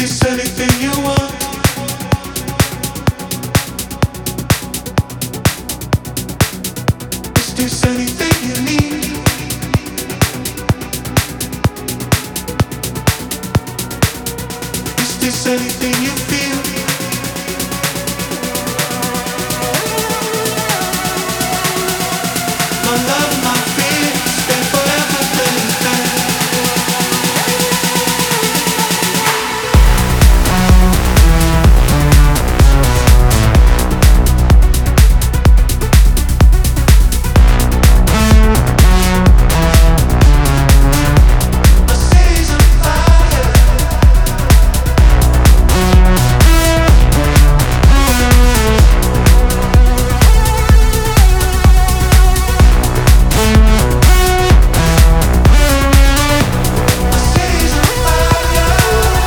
this anything you want? Is this anything you need? Is this anything you feel? My love, my fear, stay forever, baby. A season fire. A season fire.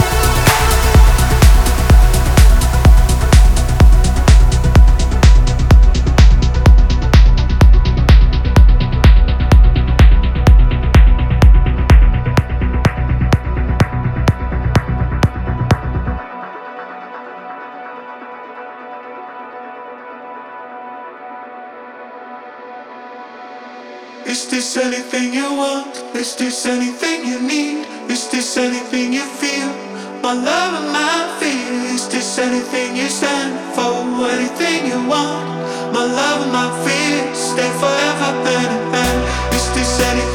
Is this anything you want? Is this anything you need? Is this anything you feel? My love and my fear. Is this anything you stand for? Anything you want? My love and my fear. Stay forever hand in hand. Is this anything?